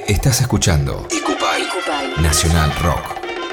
Estás escuchando Icupay Nacional Rock.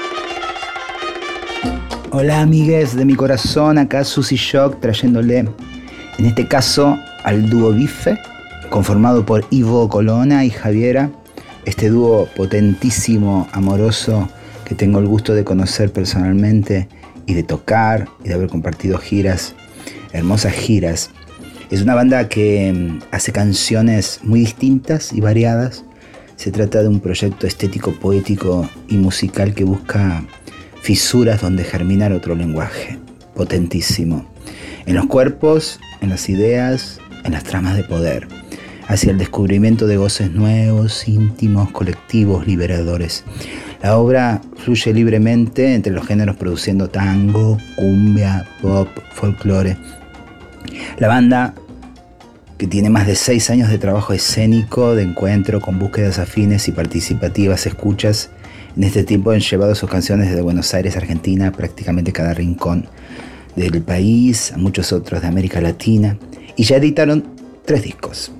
Hola amigues de mi corazón, acá Susy Shock trayéndole, en este caso, al dúo Bife, conformado por Ivo Colonna y Javiera, este dúo potentísimo, amoroso, que tengo el gusto de conocer personalmente y de tocar y de haber compartido giras, hermosas giras. Es una banda que hace canciones muy distintas y variadas. Se trata de un proyecto estético, poético y musical que busca fisuras donde germinar otro lenguaje potentísimo. En los cuerpos, en las ideas, en las tramas de poder. Hacia el descubrimiento de voces nuevos, íntimos, colectivos, liberadores. La obra fluye libremente entre los géneros produciendo tango, cumbia, pop, folclore. La banda, que tiene más de 6 años de trabajo escénico, de encuentro con búsquedas afines y participativas escuchas, en este tiempo han llevado sus canciones desde Buenos Aires, Argentina, prácticamente cada rincón del país, a muchos otros de América Latina, y ya editaron 3 discos.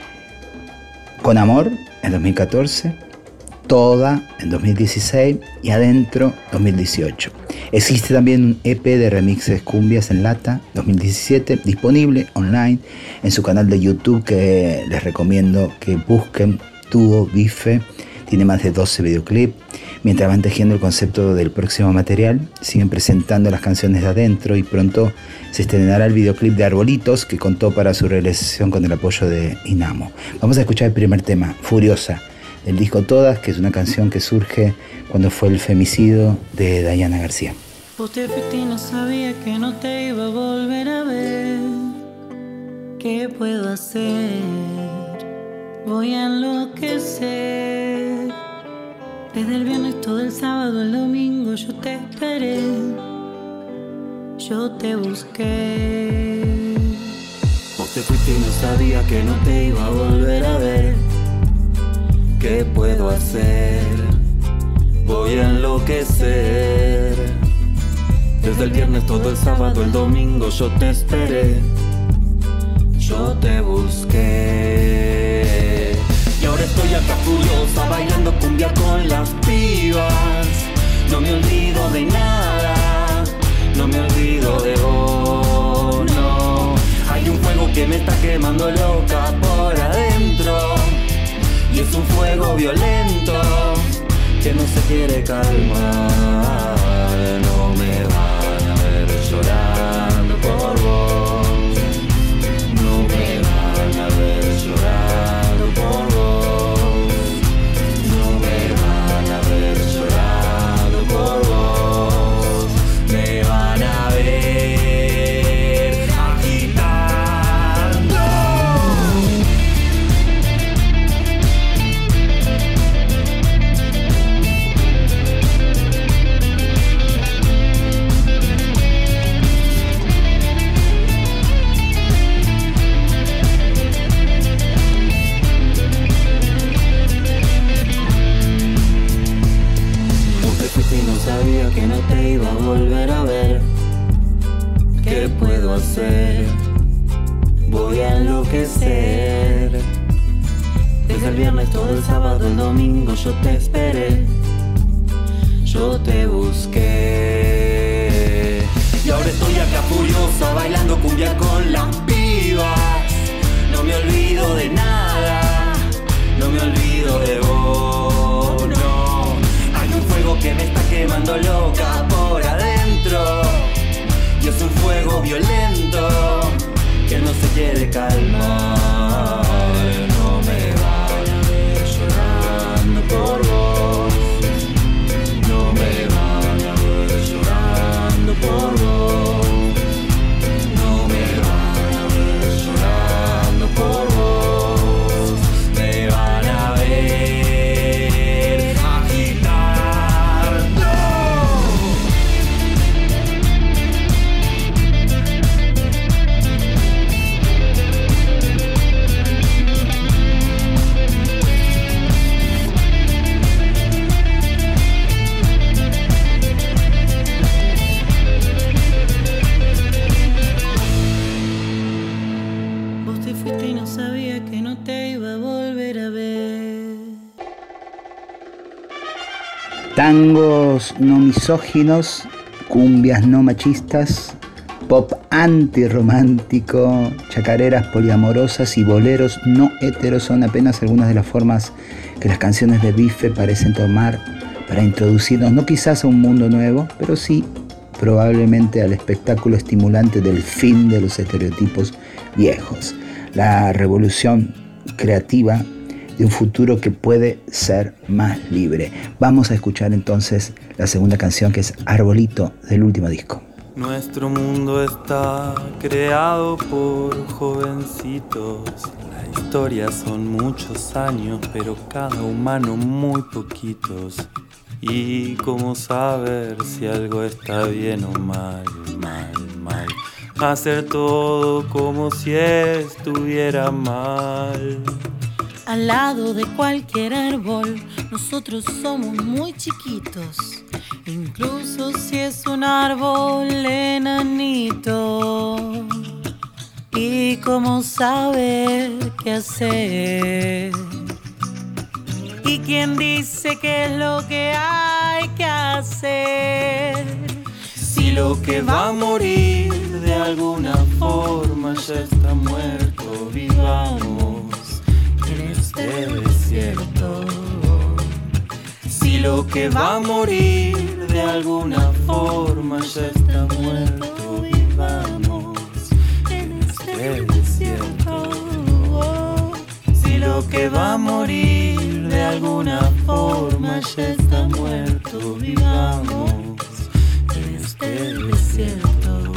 Con Amor en 2014, Toda en 2016 y Adentro 2018. Existe también un EP de remixes cumbias en lata 2017 disponible online en su canal de YouTube, que les recomiendo que busquen, Dúo Bife. Tiene más de 12 videoclips. Mientras van tejiendo el concepto del próximo material, siguen presentando las canciones de Adentro y pronto se estrenará el videoclip de Arbolitos, que contó para su realización con el apoyo de Inamo. Vamos a escuchar el primer tema, Furiosa, del disco Todas, que es una canción que surge cuando fue el femicidio de Dayana García. Vos te fuiste y no sabía que no te iba a volver a ver. ¿Qué puedo hacer? Voy a enloquecer. Desde el viernes todo el sábado, el domingo yo te esperé. Yo te busqué. Vos te fuiste y no sabía que no te iba a volver a ver. ¿Qué puedo hacer? Voy a enloquecer. Desde el viernes todo el sábado, el domingo yo te esperé. Yo te busqué. Y ahora estoy acá furiosa, bailando cumbia con las pibas. No me olvido de nada, no me olvido de vos, no. Hay un fuego que me está quemando loca por adentro. Y es un fuego violento que no se quiere calmar. No me van a ver llorando por vos. No me van a ver llorando por vos. No me van a ver llorando por vos. Me van a ver agitando. Y no sabía que no te iba a volver a ver. ¿Qué puedo hacer? Voy a enloquecer. Desde el viernes todo el sábado, el domingo yo te esperé. Yo te busqué. Y ahora estoy acá furiosa, bailando cumbia con las pibas. No me olvido de nada, no me olvido de vos, no. Hay un fuego que me está quemando loca por adentro. Y es un fuego violento que no se quiere calmar. No me van a ver llorando por vos. No me van a ver llorando por vos. No me van a ver llorando por vos. Me van a ver agitando. Tangos no misóginos, cumbias no machistas, pop antirromántico, chacareras poliamorosas y boleros no heteros son apenas algunas de las formas que las canciones de Bife parecen tomar para introducirnos no quizás a un mundo nuevo, pero sí probablemente al espectáculo estimulante del fin de los estereotipos viejos, la revolución creativa de un futuro que puede ser más libre. Vamos a escuchar entonces la segunda canción, que es Arbolito, del último disco. Nuestro mundo está creado por jovencitos. La historia son muchos años, pero cada humano muy poquitos. Y cómo saber si algo está bien o mal, mal, mal. Hacer todo como si estuviera mal. Al lado de cualquier árbol, nosotros somos muy chiquitos. Incluso si es un árbol enanito. Y cómo saber qué hacer. ¿Y quién dice qué es lo que hay que hacer? Si lo que va a morir de alguna forma ya está muerto, vivamos en este desierto. Si lo que va a morir de alguna forma ya está muerto, vivamos en este desierto. Si lo que va a morir de alguna forma ya está muerto, vivamos en este desierto.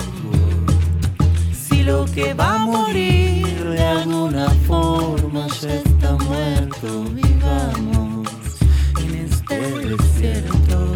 Si lo que va a morir de alguna forma ya está muerto, vivamos en este desierto.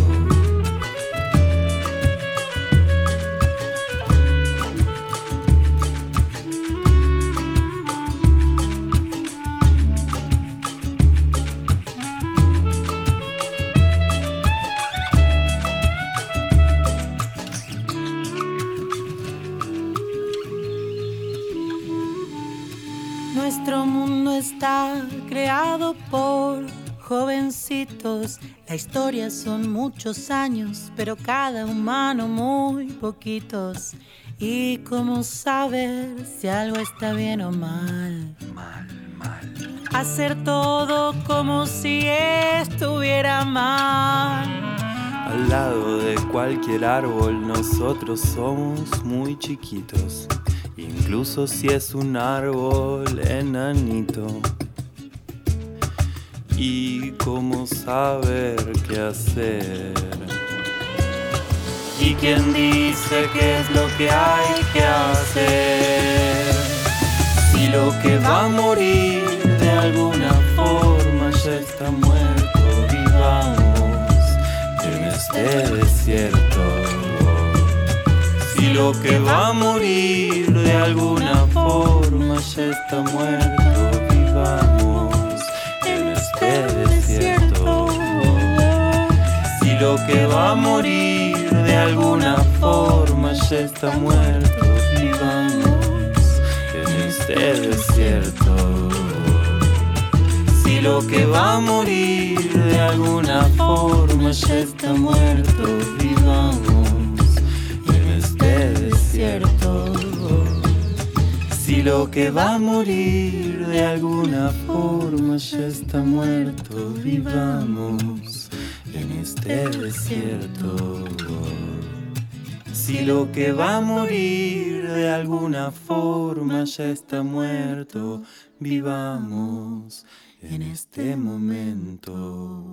Nuestro mundo está creado por jovencitos. La historia son muchos años, pero cada humano muy poquitos. ¿Y cómo saber si algo está bien o mal? Mal, mal. Hacer todo como si estuviera mal. Al lado de cualquier árbol nosotros somos muy chiquitos. Incluso si es un árbol enanito. ¿Y cómo saber qué hacer? ¿Y quién dice qué es lo que hay que hacer? Si lo que va a morir de alguna forma ya está muerto, vivamos en este desierto. Si lo que va a morir de alguna forma ya está muerto, vivamos en este desierto. Si lo que va a morir de alguna forma ya está muerto, vivamos en este desierto. Si lo que va a morir de alguna forma ya está muerto, vivamos desierto. Si lo que va a morir de alguna forma ya está muerto, vivamos en este desierto. Si lo que va a morir de alguna forma ya está muerto, vivamos en este momento.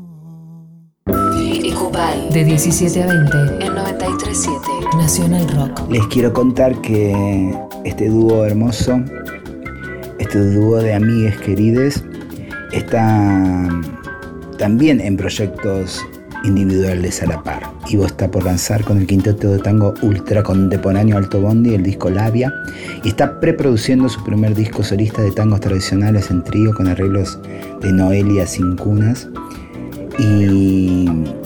Icupay, de 17 a 20 en 93.7 Nacional Rock. Les quiero contar que este dúo hermoso, este dúo de amigues querides, está también en proyectos individuales a la par. Ivo está por lanzar con el quinteto de tango ultra contemporáneo Alto Bondi el disco Labia y está preproduciendo su primer disco solista de tangos tradicionales en trío con arreglos de Noelia Cincunas. Y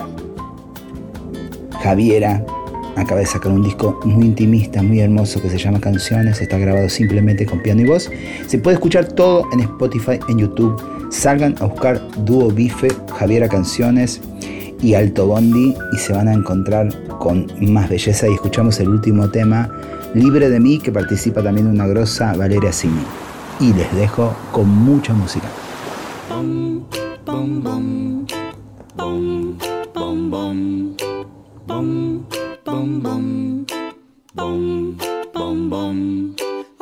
Javiera acaba de sacar un disco muy intimista, muy hermoso, que se llama Canciones. Está grabado simplemente con piano y voz. Se puede escuchar todo en Spotify, en YouTube. Salgan a buscar Dúo Bife, Javiera Canciones. y Alto Bondi, y se van a encontrar con más belleza. Y escuchamos el último tema, Libre de mí, que participa también una grosa, Valeria Sini. Y les dejo con mucha música. Bom, bom, bom, bom, bom, bom, bom, bom, bom, bom, bom, bom.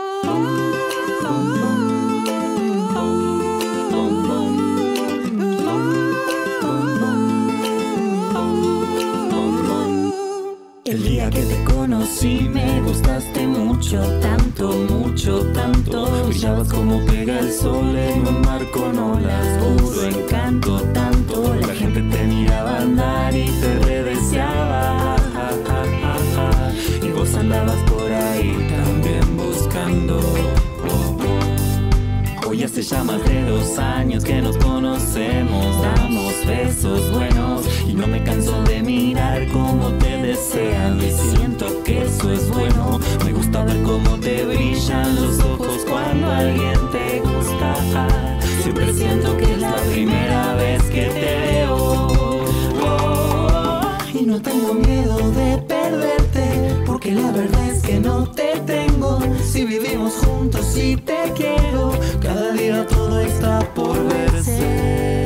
El día que te conocí me gustaste mucho, tanto, mucho, tanto. Brillabas como pega el sol en un mar con olas, puro encanto, tanto. La gente te miraba andar y te redeseaba, y vos andabas por ahí también buscando. Hoy hace ya más de 2 años que nos conocemos, damos besos buenos y no me canso de mirar cómo te desean y siento que eso es bueno. Me gusta ver cómo te brillan los ojos cuando alguien te gusta. Siempre siento que es la primera vez que te veo. Y no tengo miedo de perderte, porque la verdad es que no te tengo. Si vivimos juntos y te quiero, cada día todo está por verse.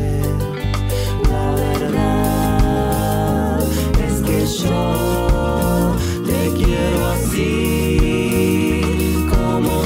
La verdad es que yo te quiero así como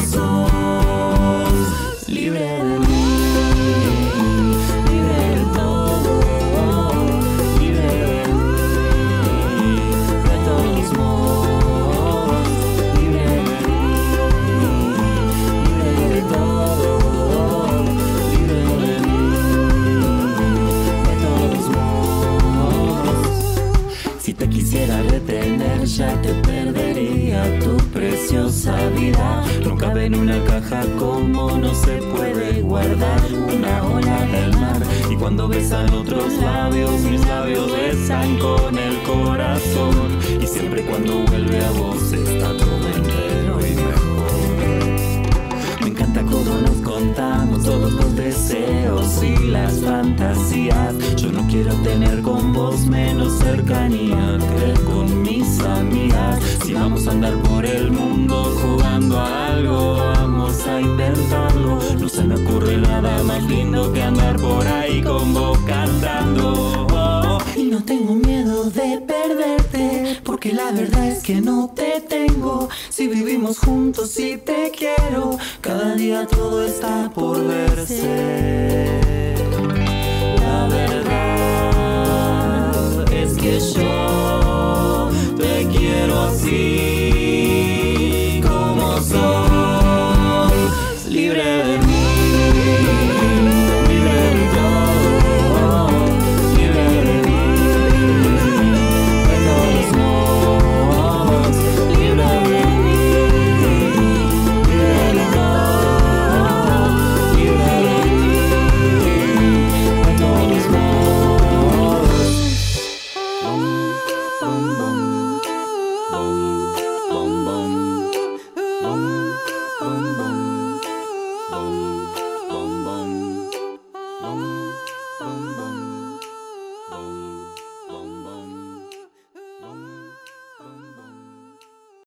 sos, libre de mí, libre del todo, libre de mí, de todos modos, libre de mí, libre de todo, libre de mí, de todos modos. Si te quisiera retener ya te perdería tu preciosa vida. No cabe en una caja como no se puede guardar una ola del mar. Y cuando besan otros labios, mis labios besan con el corazón. Y siempre cuando vuelve a vos está todo entero y mejor. Me encanta cómo nos contamos todos los deseos y las fantasías. Yo no quiero tener con vos menos cercanía que con mis amigas. Si vamos a andar por el mundo jugando a algo, vamos a intentarlo. No se me ocurre nada más lindo que andar por ahí con vos cantando. Y no tengo miedo de perderte, porque la verdad es que no te tengo. Si vivimos juntos y te quiero, cada día todo está por verse.